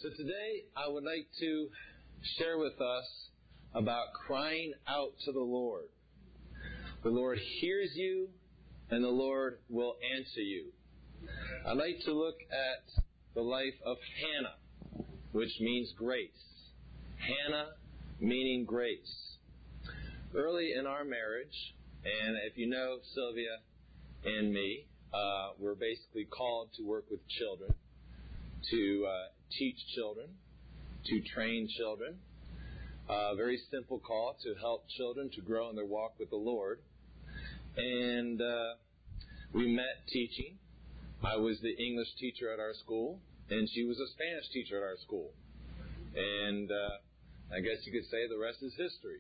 So today I would like to share with us about crying out to the Lord. The Lord hears you and the Lord will answer you. I'd like to look at the life of Hannah, which means grace. Hannah meaning grace. Early in our marriage, and if you know Sylvia and me, we're basically called to work with children, to teach children, to train children. A very simple call to help children to grow in their walk with the Lord. And we met teaching. I was the English teacher at our school, and she was a Spanish teacher at our school. And I guess you could say the rest is history.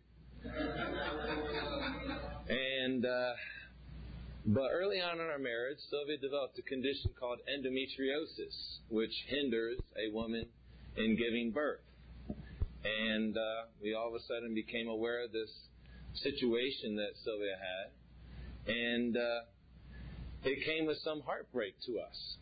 But early on in our marriage, Sylvia developed a condition called endometriosis, which hinders a woman in giving birth. And we all of a sudden became aware of this situation that Sylvia had. And it came with some heartbreak to us.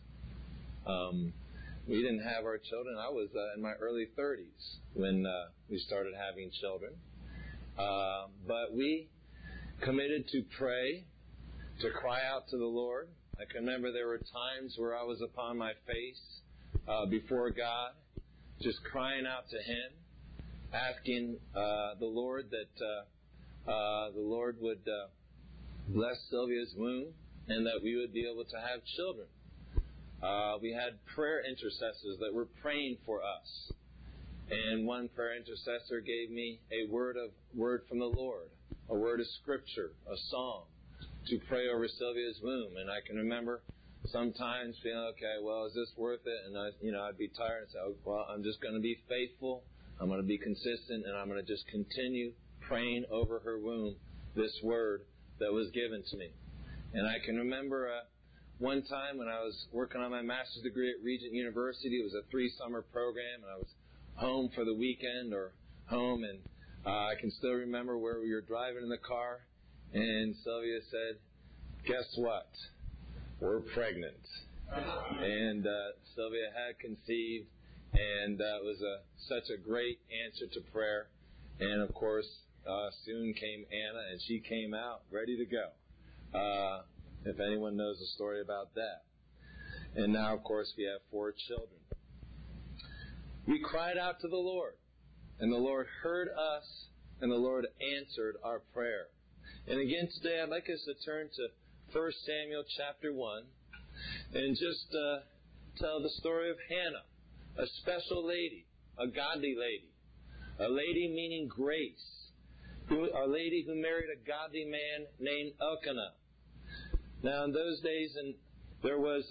We didn't have our children. I was in my early 30s when we started having children. But we committed to pray, to cry out to the Lord. I can remember there were times where I was upon my face before God, just crying out to Him, asking the Lord that the Lord would bless Sylvia's womb and that we would be able to have children. We had prayer intercessors that were praying for us. And one prayer intercessor gave me a word from the Lord, a word of Scripture, a psalm, to pray over Sylvia's womb. And I can remember sometimes feeling, okay, well, is this worth it? And I'd be tired and say, oh, well, I'm just going to be faithful. I'm going to be consistent, and I'm going to just continue praying over her womb this word that was given to me. And I can remember one time when I was working on my master's degree at Regent University. It was a 3-summer program, and I was home for the weekend or home, and I can still remember where we were driving in the car, and Sylvia said, guess what? We're pregnant. And Sylvia had conceived, and it was such a great answer to prayer. And of course, soon came Anna, and she came out ready to go. If anyone knows the story about that. And now, of course, we have 4 children. We cried out to the Lord, and the Lord heard us, and the Lord answered our prayer. And again today, I'd like us to turn to 1 Samuel chapter 1 and just tell the story of Hannah, a special lady, a godly lady, a lady meaning grace, a lady who married a godly man named Elkanah. Now, in those days, there was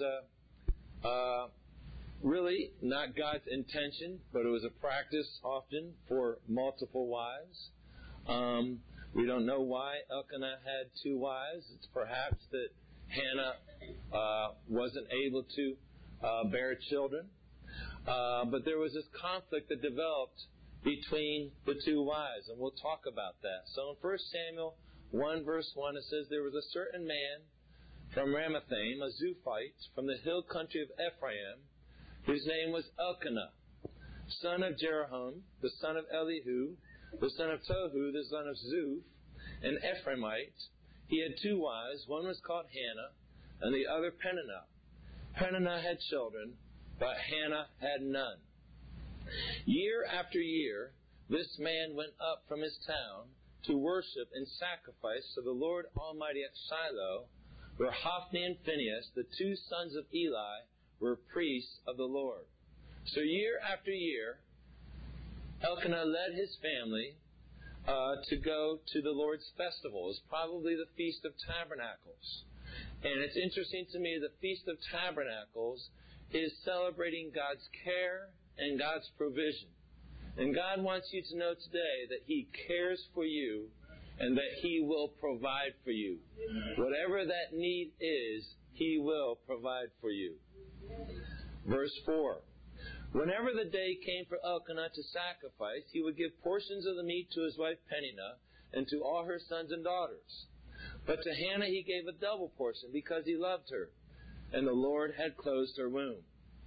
really not God's intention, but it was a practice often for multiple wives. We don't know why Elkanah had 2 wives. It's perhaps that Hannah wasn't able to bear children. But there was this conflict that developed between the 2 wives, and we'll talk about that. So in 1 Samuel 1 verse 1, it says, there was a certain man from Ramathaim, a Zuphite, from the hill country of Ephraim, whose name was Elkanah, son of Jeroham, the son of Elihu, the son of Tohu, the son of Zuph, an Ephraimite. He had 2 wives. One was called Hannah, and the other Peninnah. Peninnah had children, but Hannah had none. Year after year, this man went up from his town to worship and sacrifice to the Lord Almighty at Shiloh, where Hophni and Phinehas, the 2 sons of Eli, were priests of the Lord. So year after year, Elkanah led his family to go to the Lord's festival. It's probably the Feast of Tabernacles. And it's interesting to me, the Feast of Tabernacles is celebrating God's care and God's provision. And God wants you to know today that He cares for you and that He will provide for you. Whatever that need is, He will provide for you. Verse 4. Whenever the day came for Elkanah to sacrifice, he would give portions of the meat to his wife Peninnah and to all her sons and daughters. But to Hannah he gave a double portion because he loved her, and the Lord had closed her womb.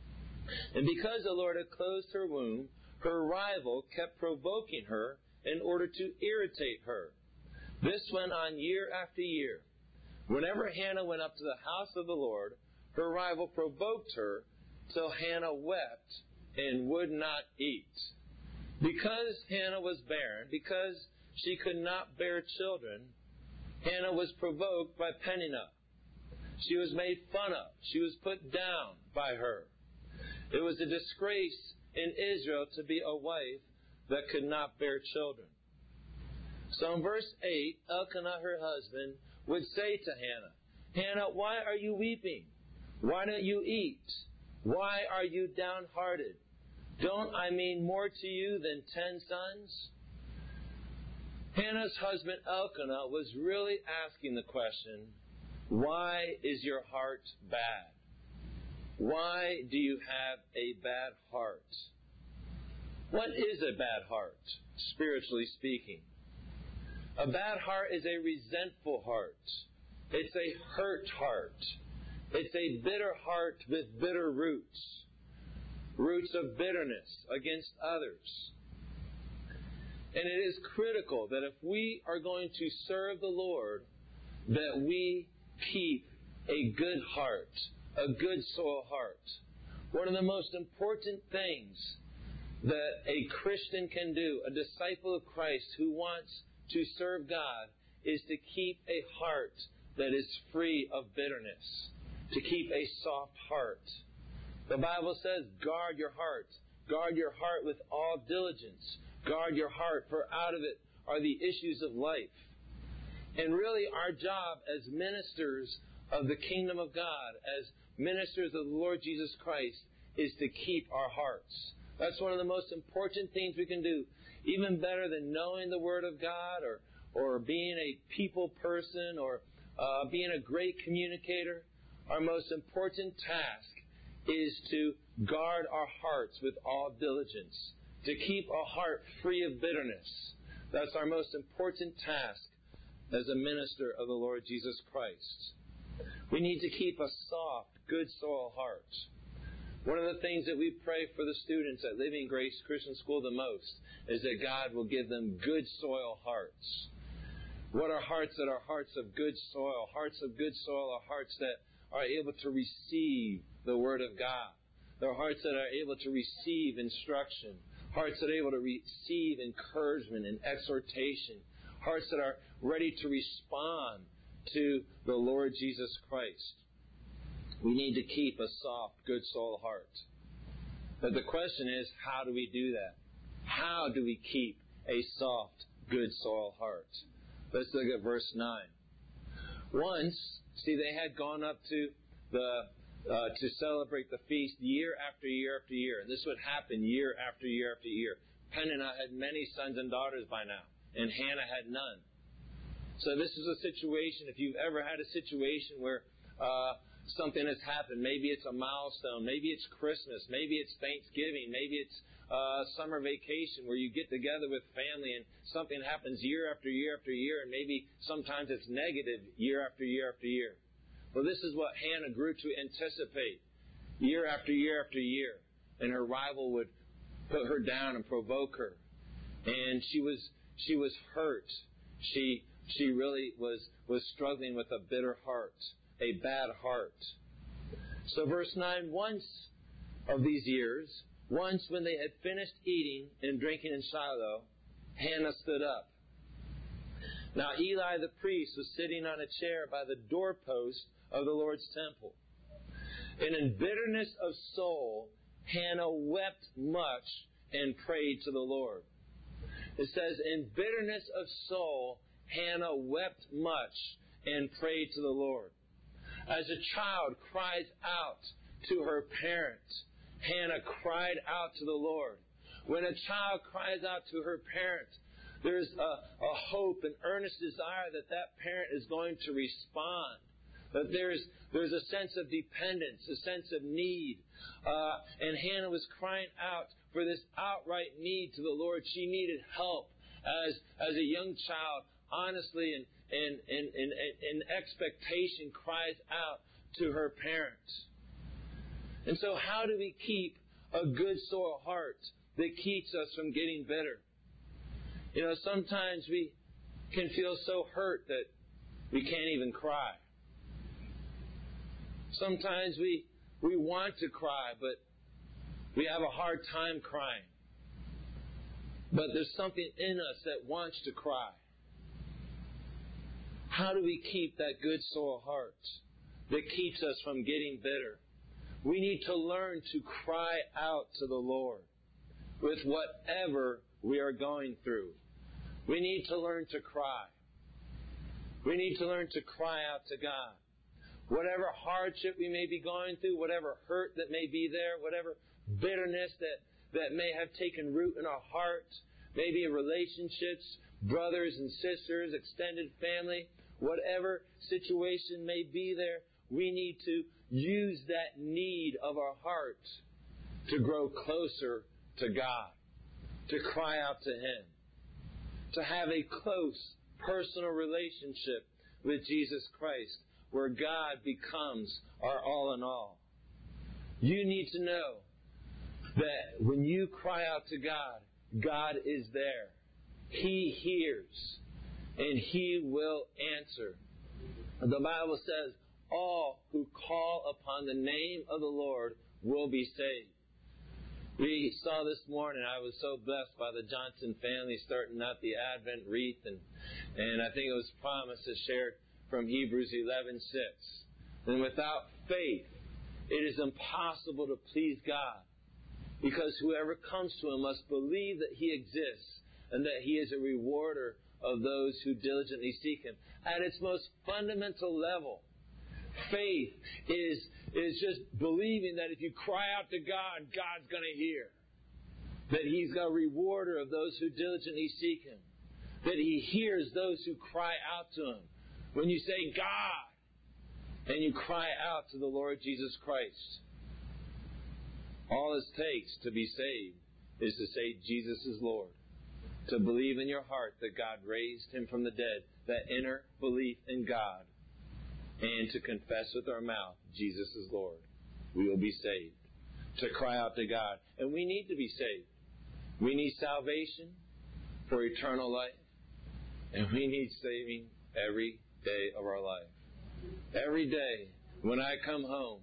And because the Lord had closed her womb, her rival kept provoking her in order to irritate her. This went on year after year. Whenever Hannah went up to the house of the Lord, her rival provoked her till Hannah wept and would not eat. Because Hannah was barren, because she could not bear children, Hannah was provoked by Peninnah. She was made fun of. She was put down by her. It was a disgrace in Israel to be a wife that could not bear children. So in verse 8, Elkanah, her husband, would say to Hannah, Hannah, why are you weeping? Why don't you eat? Why are you downhearted? Don't I mean more to you than 10 sons? Hannah's husband Elkanah was really asking the question, why is your heart bad? Why do you have a bad heart? What is a bad heart, spiritually speaking? A bad heart is a resentful heart. It's a hurt heart. It's a bitter heart with bitter roots. Roots of bitterness against others. And it is critical that if we are going to serve the Lord, that we keep a good heart, a good soil heart. One of the most important things that a Christian can do, a disciple of Christ who wants to serve God, is to keep a heart that is free of bitterness, to keep a soft heart. The Bible says, guard your heart. Guard your heart with all diligence. Guard your heart, for out of it are the issues of life. And really our job as ministers of the kingdom of God, as ministers of the Lord Jesus Christ, is to keep our hearts. That's one of the most important things we can do. Even better than knowing the Word of God or being a people person or being a great communicator, our most important task is to guard our hearts with all diligence, to keep our heart free of bitterness. That's our most important task as a minister of the Lord Jesus Christ. We need to keep a soft, good soil heart. One of the things that we pray for the students at Living Grace Christian School the most is that God will give them good soil hearts. What are hearts that are hearts of good soil? Hearts of good soil are hearts that are able to receive the Word of God. They're hearts that are able to receive instruction. Hearts that are able to receive encouragement and exhortation. Hearts that are ready to respond to the Lord Jesus Christ. We need to keep a soft, good soil heart. But the question is, how do we do that? How do we keep a soft, good soil heart? Let's look at verse 9. Once, see, they had gone up to to celebrate the feast year after year after year. And this would happen year after year after year. Peninnah had many sons and daughters by now, and Hannah had none. So this is a situation, if you've ever had a situation where something has happened, maybe it's a milestone, maybe it's Christmas, maybe it's Thanksgiving, maybe it's summer vacation where you get together with family and something happens year after year after year, and maybe sometimes it's negative year after year after year. Well, this is what Hannah grew to anticipate year after year after year. And her rival would put her down and provoke her. And she was hurt. She really was struggling with a bitter heart, a bad heart. So verse 9, once of these years, once when they had finished eating and drinking in Shiloh, Hannah stood up. Now Eli the priest was sitting on a chair by the doorpost of the Lord's temple. And in bitterness of soul, Hannah wept much and prayed to the Lord. It says, in bitterness of soul, Hannah wept much and prayed to the Lord. As a child cries out to her parents, Hannah cried out to the Lord. When a child cries out to her parent, there's a hope and earnest desire that that parent is going to respond. That there's a sense of dependence, a sense of need. And Hannah was crying out for this outright need to the Lord. She needed help as a young child, honestly and in expectation, cries out to her parents. And so how do we keep a good soil heart that keeps us from getting bitter. Sometimes we can feel so hurt that we can't even cry. Sometimes we want to cry, but we have a hard time crying. But there's something in us that wants to cry. How do we keep that good soil heart that keeps us from getting bitter? We need to learn to cry out to the Lord with whatever we are going through. We need to learn to cry. We need to learn to cry out to God. Whatever hardship we may be going through, whatever hurt that may be there, whatever bitterness that may have taken root in our hearts, maybe in relationships, brothers and sisters, extended family, whatever situation may be there, we need to use that need of our heart to grow closer to God, to cry out to Him, to have a close personal relationship with Jesus Christ, where God becomes our all in all. You need to know that when you cry out to God, God is there. He hears, and He will answer. The Bible says, all who call upon the name of the Lord will be saved. We saw this morning, I was so blessed by the Johnson family starting out the Advent wreath, and I think it was promises shared from Hebrews 11:6. And without faith, it is impossible to please God, because whoever comes to Him must believe that He exists and that He is a rewarder of those who diligently seek Him. At its most fundamental level, faith is just believing that if you cry out to God, God's going to hear. That He's a rewarder of those who diligently seek Him. That He hears those who cry out to Him. When you say, God, and you cry out to the Lord Jesus Christ, all it takes to be saved is to say Jesus is Lord. To believe in your heart that God raised Him from the dead. That inner belief in God. And to confess with our mouth, Jesus is Lord. We will be saved. To cry out to God. And we need to be saved. We need salvation for eternal life. And we need saving every day of our life. Every day when I come home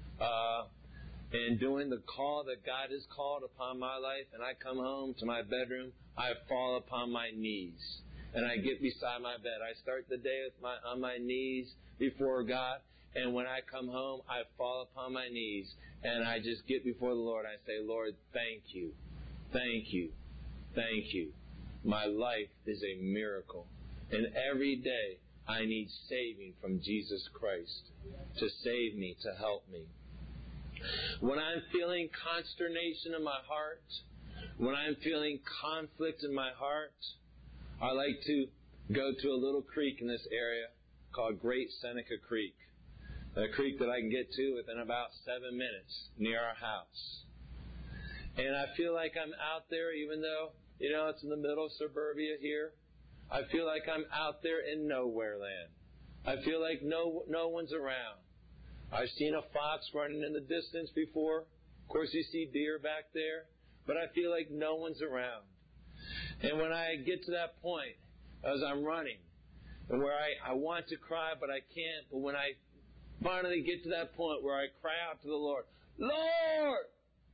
and doing the call that God has called upon my life, and I come home to my bedroom, I fall upon my knees. And I get beside my bed. I start the day on my knees before God. And when I come home, I fall upon my knees. And I just get before the Lord. I say, Lord, thank you. Thank you. Thank you. My life is a miracle. And every day I need saving from Jesus Christ to save me, to help me. When I'm feeling consternation in my heart, when I'm feeling conflict in my heart, I like to go to a little creek in this area called Great Seneca Creek. A creek that I can get to within about 7 minutes near our house. And I feel like I'm out there, even though, it's in the middle of suburbia here. I feel like I'm out there in nowhere land. I feel like no one's around. I've seen a fox running in the distance before. Of course, you see deer back there. But I feel like no one's around. And when I get to that point, as I'm running, and where I want to cry, but I can't, but when I finally get to that point where I cry out to the Lord, Lord!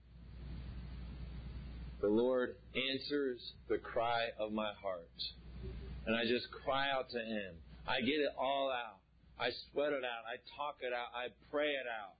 The Lord answers the cry of my heart. And I just cry out to Him. I get it all out. I sweat it out. I talk it out. I pray it out.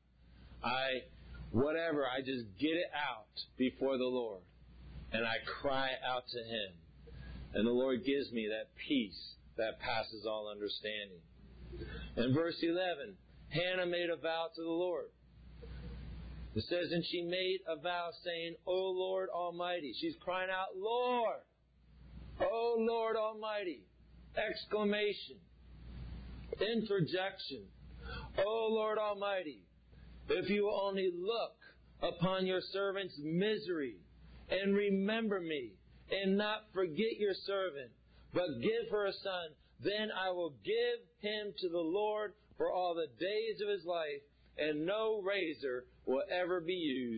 I just get it out before the Lord. And I cry out to Him. And the Lord gives me that peace that passes all understanding. In verse 11, Hannah made a vow to the Lord. It says, and she made a vow saying, O Lord Almighty. She's crying out, Lord! O Lord Almighty! Exclamation. Interjection. O Lord Almighty! If you will only look upon your servant's misery and remember me and not forget your servant, but give her a son, then I will give him to the Lord for all the days of his life, and no razor will ever be used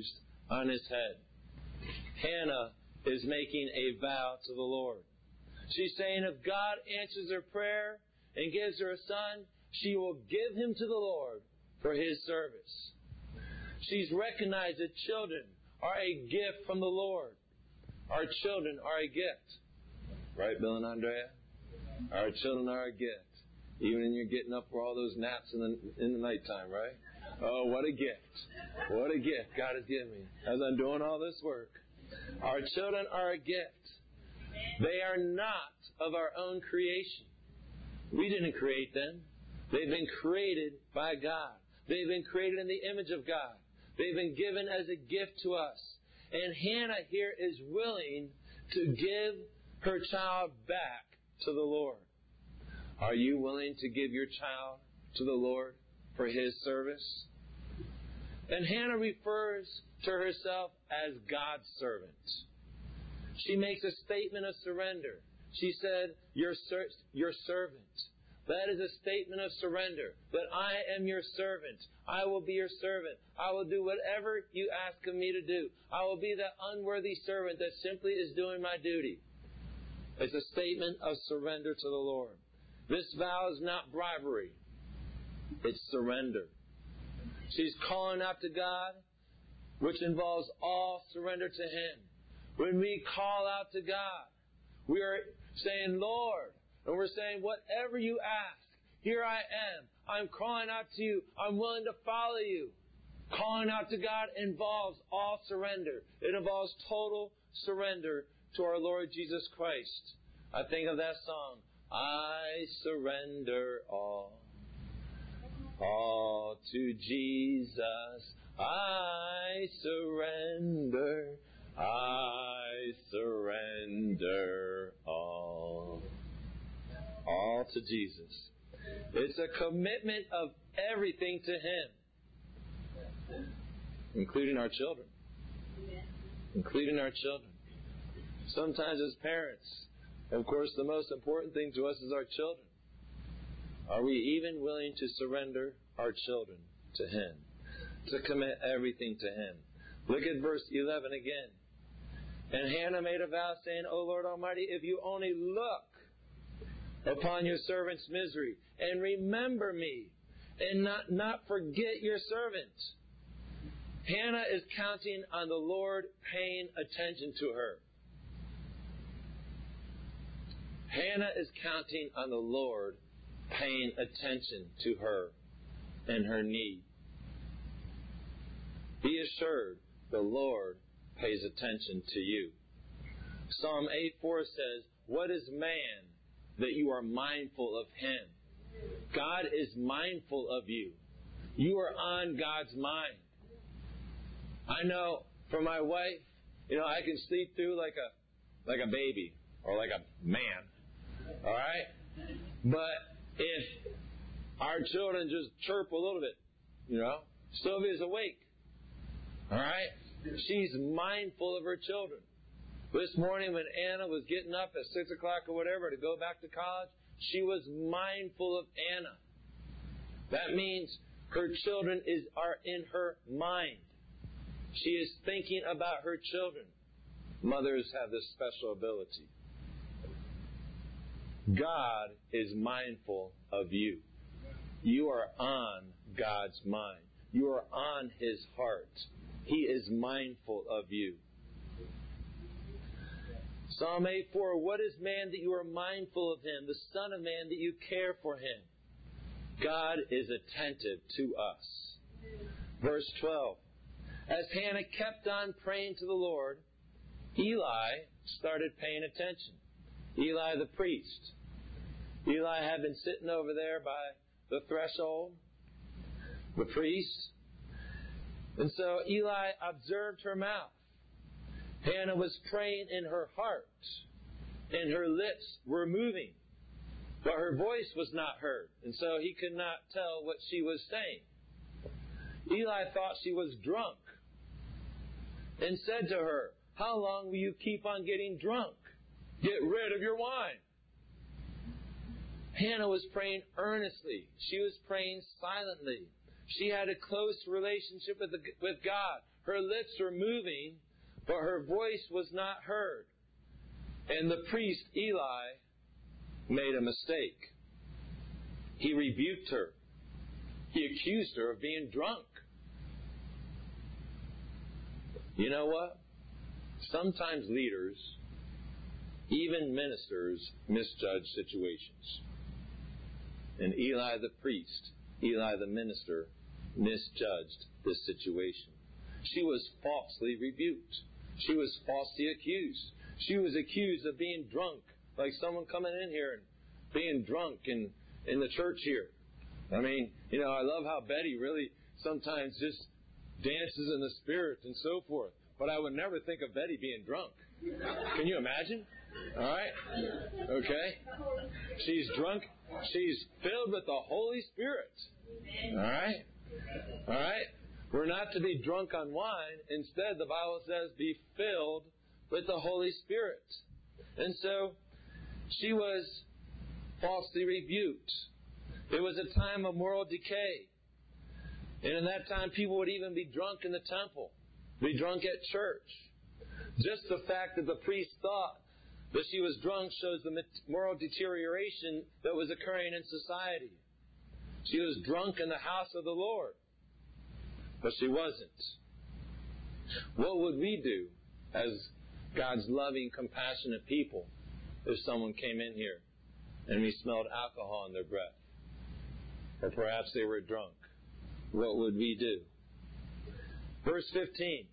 on his head. Hannah is making a vow to the Lord. She's saying if God answers her prayer and gives her a son, she will give him to the Lord for his service. She's recognized that children are a gift from the Lord. Our children are a gift. Right, Bill and Andrea? Our children are a gift. Even when you're getting up for all those naps in the nighttime, right? Oh, what a gift. What a gift God has given me as I'm doing all this work. Our children are a gift. They are not of our own creation. We didn't create them. They've been created by God. They've been created in the image of God. They've been given as a gift to us. And Hannah here is willing to give her child back to the Lord. Are you willing to give your child to the Lord for his service? And Hannah refers to herself as God's servant. She makes a statement of surrender. She said, your servant. That is a statement of surrender. That I am your servant. I will be your servant. I will do whatever you ask of me to do. I will be that unworthy servant that simply is doing my duty. It's a statement of surrender to the Lord. This vow is not bribery. It's surrender. She's calling out to God, which involves all surrender to Him. When we call out to God, we are saying, Lord, and we're saying, whatever you ask, here I am. I'm crying out to you. I'm willing to follow you. Calling out to God involves all surrender. It involves total surrender to our Lord Jesus Christ. I think of that song, I surrender all to Jesus. I surrender all to Jesus. It's a commitment of everything to Him, including our children. Including our children. Sometimes as parents, of course, the most important thing to us is our children. Are we even willing to surrender our children to Him? To commit everything to Him? Look at verse 11 again. And Hannah made a vow saying, O Lord Almighty, if you only look upon your servant's misery and remember me and not forget your servant. Hannah is counting on the Lord paying attention to her. Hannah is counting on the Lord paying attention to her and her need. Be assured the Lord pays attention to you. Psalm 8:4 says, what is man that you are mindful of him? God is mindful of you. You are on God's mind. I know for my wife, I can sleep through like a baby or like a man. All right? But if our children just chirp a little bit, Sylvia's awake. All right? She's mindful of her children. This morning when Anna was getting up at 6 o'clock or whatever to go back to college, she was mindful of Anna. That means her children are in her mind. She is thinking about her children. Mothers have this special ability. God is mindful of you. You are on God's mind. You are on His heart. He is mindful of you. Psalm 8:4, what is man that you are mindful of him, the Son of Man that you care for him? God is attentive to us. Verse 12, as Hannah kept on praying to the Lord, Eli started paying attention. Eli the priest. Eli had been sitting over there by the threshold, the priest. And so Eli observed her mouth. Hannah was praying in her heart, and her lips were moving, but her voice was not heard, and so he could not tell what she was saying. Eli thought she was drunk and said to her, how long will you keep on getting drunk? Get rid of your wine. Hannah was praying earnestly. She was praying silently. She had a close relationship with God. her lips were moving, but her voice was not heard. And the priest, Eli, made a mistake. He rebuked her. He accused her of being drunk. You know what? Sometimes leaders, even ministers, misjudge situations. And Eli the priest, Eli the minister, misjudged this situation. She was falsely rebuked. She was falsely accused. She was accused of being drunk, like someone coming in here and being drunk in the church here. I mean, I love how Betty really sometimes just dances in the Spirit and so forth. But I would never think of Betty being drunk. Can you imagine? All right? Okay? She's drunk. She's filled with the Holy Spirit. All right? All right? We're not to be drunk on wine. Instead, the Bible says, be filled with the Holy Spirit. And so, she was falsely rebuked. It was a time of moral decay. And in that time, people would even be drunk in the temple, be drunk at church. Just the fact that the priest thought that she was drunk shows the moral deterioration that was occurring in society. She was drunk in the house of the Lord, but she wasn't. What would we do as God's loving, compassionate people if someone came in here and we smelled alcohol in their breath? Or perhaps they were drunk. What would we do? Verse 15.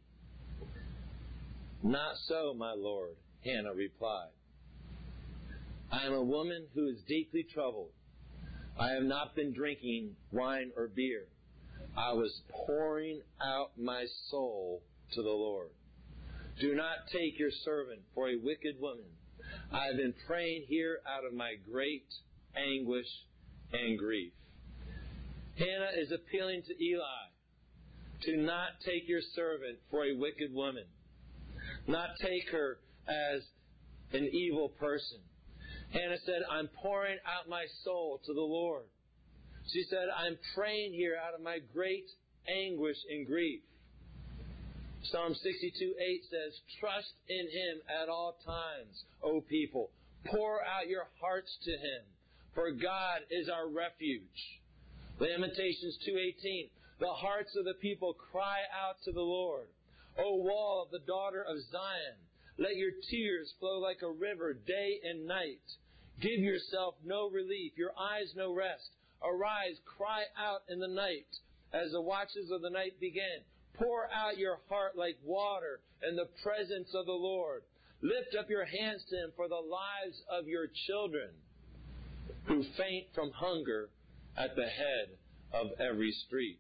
Not so, my Lord, Hannah replied. I am a woman who is deeply troubled. I have not been drinking wine or beer. I was pouring out my soul to the Lord. Do not take your servant for a wicked woman. I have been praying here out of my great anguish and grief. Hannah is appealing to Eli to not take your servant for a wicked woman. Not take her as an evil person. Hannah said, I'm pouring out my soul to the Lord. She said, I'm praying here out of my great anguish and grief. Psalm 62:8 says, trust in Him at all times, O people. Pour out your hearts to Him, for God is our refuge. Lamentations 2:18, the hearts of the people cry out to the Lord. O wall of the daughter of Zion, let your tears flow like a river day and night. Give yourself no relief, your eyes no rest. Arise, cry out in the night, as the watches of the night begin. Pour out your heart like water in the presence of the Lord. Lift up your hands to Him for the lives of your children, who faint from hunger at the head of every street.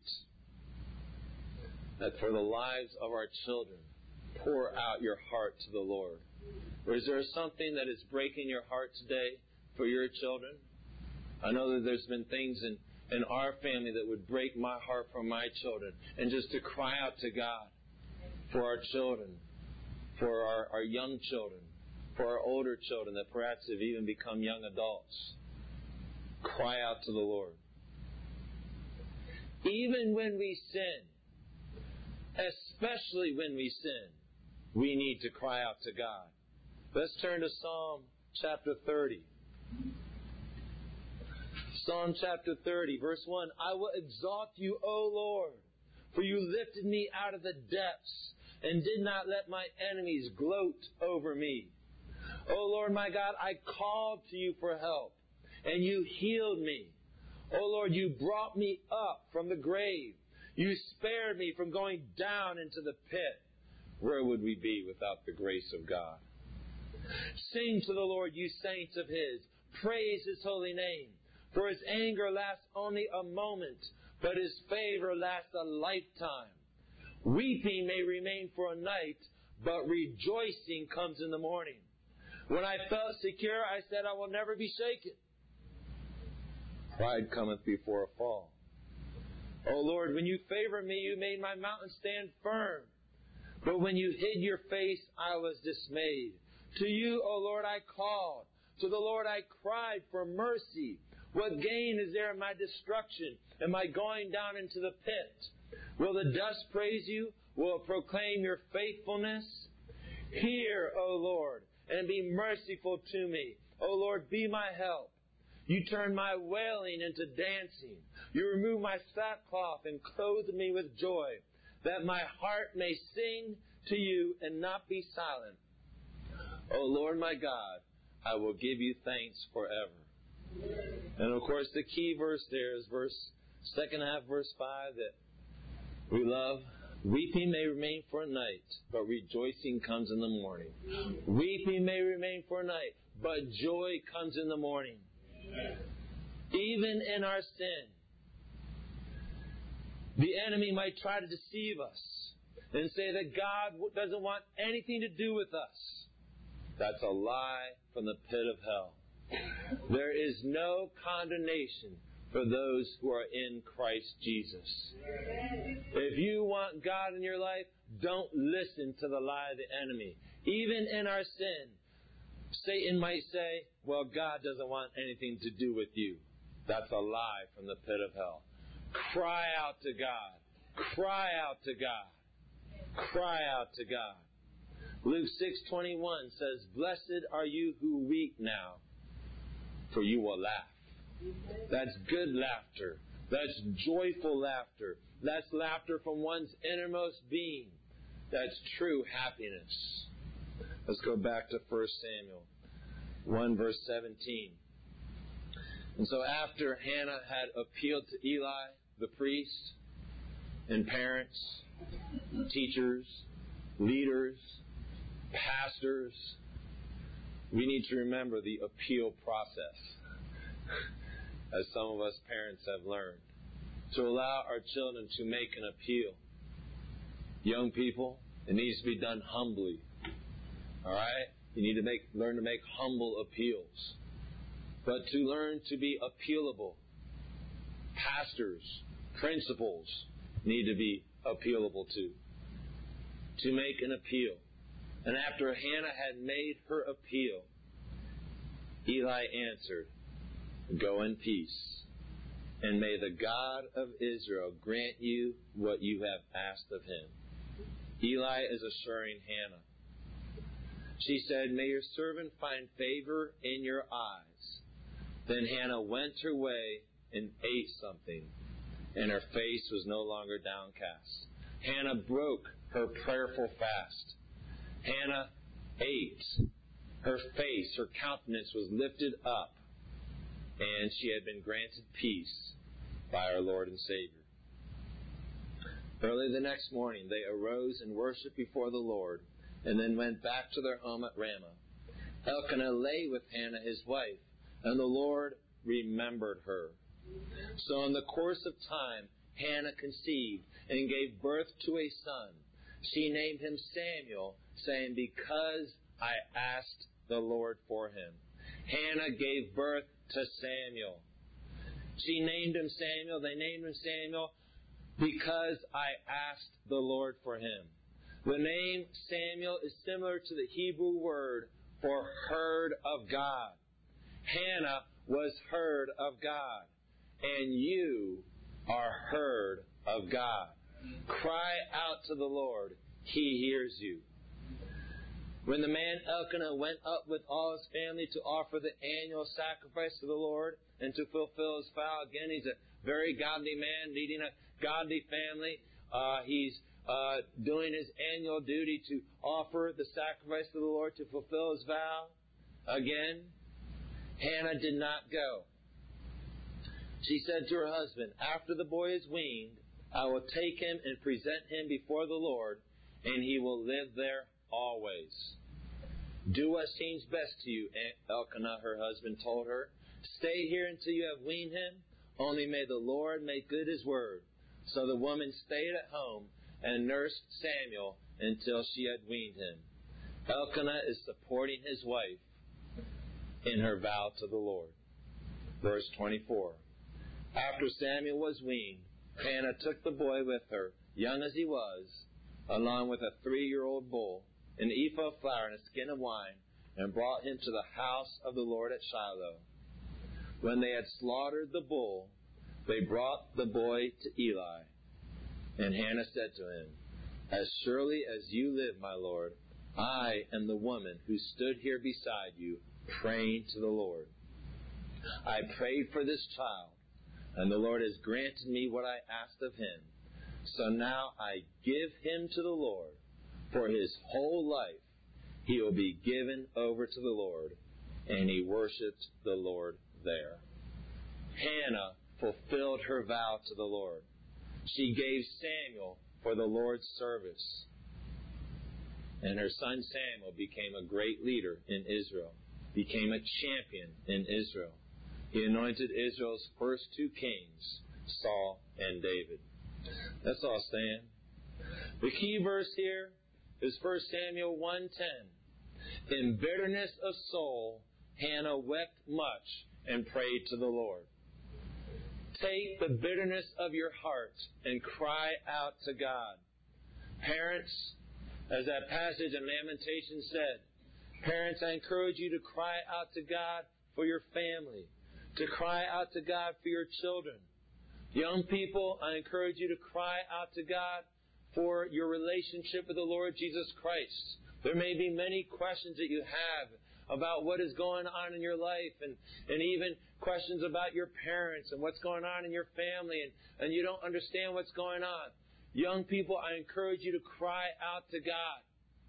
That for the lives of our children, pour out your heart to the Lord. Or is there something that is breaking your heart today for your children? I know that there's been things in our family that would break my heart for my children. And just to cry out to God for our children, for our young children, for our older children that perhaps have even become young adults. Cry out to the Lord. Even when we sin, especially when we sin, we need to cry out to God. Let's turn to Psalm chapter 30. Psalm chapter 30, verse 1. I will exalt you, O Lord, for you lifted me out of the depths and did not let my enemies gloat over me. O Lord my God, I called to you for help, and you healed me. O Lord, you brought me up from the grave. You spared me from going down into the pit. Where would we be without the grace of God? Sing to the Lord, you saints of His. Praise His holy name. For His anger lasts only a moment, but His favor lasts a lifetime. Weeping may remain for a night, but rejoicing comes in the morning. When I felt secure, I said, I will never be shaken. Pride cometh before a fall. O Lord, when you favored me, you made my mountain stand firm. But when you hid your face, I was dismayed. To you, O Lord, I called. To the Lord I cried for mercy. What gain is there in my destruction and my going down into the pit? Will the dust praise you, will proclaim your faithfulness. Hear, O Lord, and be merciful to me. O Lord, be my help. You turn my wailing into dancing. You remove my sackcloth and clothe me with joy, that my heart may sing to you and not be silent. O Lord my God, I will give you thanks forever. And of course, the key verse there is second half, verse 5, that we love. Weeping may remain for a night, but rejoicing comes in the morning. Weeping may remain for a night, but joy comes in the morning. Even in our sin, the enemy might try to deceive us and say that God doesn't want anything to do with us. That's a lie from the pit of hell. There is no condemnation for those who are in Christ Jesus. If you want God in your life, don't listen to the lie of the enemy. Even in our sin, Satan might say, well, God doesn't want anything to do with you. That's a lie from the pit of hell. Cry out to God. Cry out to God. Cry out to God. Luke 6:21 says, blessed are you who weep now, for you will laugh. That's good laughter. That's joyful laughter. That's laughter from one's innermost being. That's true happiness. Let's go back to 1 Samuel 1 verse 17. And so after Hannah had appealed to Eli, the priest, and parents, teachers, leaders, pastors, we need to remember the appeal process, as some of us parents have learned, to allow our children to make an appeal. Young people, it needs to be done humbly. All right? You need to learn to make humble appeals. But to learn to be appealable, pastors, principals need to be appealable to. To make an appeal. And after Hannah had made her appeal, Eli answered, go in peace, and may the God of Israel grant you what you have asked of him. Eli is assuring Hannah. She said, may your servant find favor in your eyes. Then Hannah went her way and ate something, and her face was no longer downcast. Hannah broke her prayerful fast. Hannah ate. Her face, her countenance was lifted up, and she had been granted peace by our Lord and Savior. Early the next morning, they arose and worshipped before the Lord, and then went back to their home at Ramah. Elkanah lay with Hannah, his wife, and the Lord remembered her. So in the course of time, Hannah conceived and gave birth to a son. She named him Samuel, saying, because I asked the Lord for him. Hannah gave birth to Samuel. She named him Samuel. They named him Samuel because I asked the Lord for him. The name Samuel is similar to the Hebrew word for heard of God. Hannah was heard of God, and you are heard of God. Cry out to the Lord. He hears you. When the man Elkanah went up with all his family to offer the annual sacrifice to the Lord and to fulfill his vow, again, he's a very godly man leading a godly family. He's doing his annual duty to offer the sacrifice to the Lord to fulfill his vow. Again, Hannah did not go. She said to her husband, after the boy is weaned, I will take him and present him before the Lord, and he will live there always. Do what seems best to you, Elkanah, her husband, told her. Stay here until you have weaned him. Only may the Lord make good his word. So the woman stayed at home and nursed Samuel until she had weaned him. Elkanah is supporting his wife in her vow to the Lord. Verse 24. After Samuel was weaned, Hannah took the boy with her, young as he was, along with a 3-year-old bull, an ephah of flour, and a skin of wine, and brought him to the house of the Lord at Shiloh. When they had slaughtered the bull, they brought the boy to Eli. And Hannah said to him, As surely as you live, my Lord, I am the woman who stood here beside you, praying to the Lord. I prayed for this child, and the Lord has granted me what I asked of him. So now I give him to the Lord. For his whole life he will be given over to the Lord. And he worshiped the Lord there. Hannah fulfilled her vow to the Lord. She gave Samuel for the Lord's service. And her son Samuel became a great leader in Israel, became a champion in Israel. He anointed Israel's first two kings, Saul and David. Let's all stand. The key verse here is 1 Samuel 1:10. In bitterness of soul, Hannah wept much and prayed to the Lord. Take the bitterness of your heart and cry out to God. Parents, as that passage in Lamentations said, parents, I encourage you to cry out to God for your family, to cry out to God for your children. Young people, I encourage you to cry out to God for your relationship with the Lord Jesus Christ. There may be many questions that you have about what is going on in your life and even questions about your parents and what's going on in your family and you don't understand what's going on. Young people, I encourage you to cry out to God.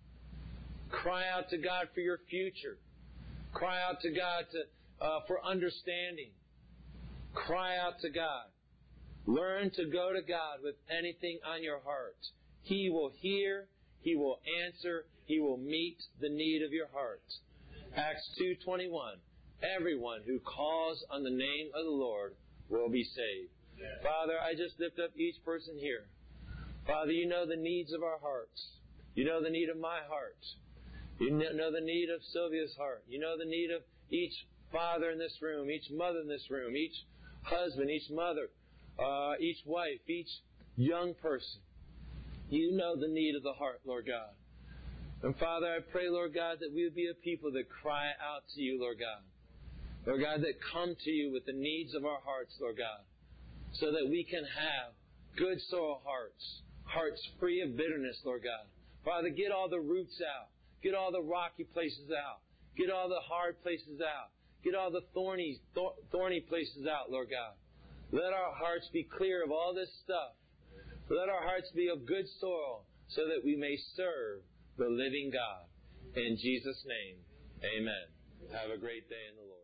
Cry out to God for your future. Cry out to God for understanding. Cry out to God. Learn to go to God with anything on your heart. He will hear, He will answer, He will meet the need of your heart. Acts 2:21. Everyone who calls on the name of the Lord will be saved. Yes. Father, I just lift up each person here. Father, you know the needs of our hearts. You know the need of my heart. You know the need of Sylvia's heart. You know the need of each father in this room, each mother in this room, each husband, each mother, each wife, each young person. You know the need of the heart, Lord God. And Father, I pray, Lord God, that we would be a people that cry out to you, Lord God. Lord God, that come to you with the needs of our hearts, Lord God, so that we can have good soil hearts, hearts free of bitterness, Lord God. Father, get all the roots out. Get all the rocky places out. Get all the hard places out. Get all the thorny places out, Lord God. Let our hearts be clear of all this stuff. Let our hearts be of good soil so that we may serve the living God. In Jesus' name, amen. Have a great day in the Lord.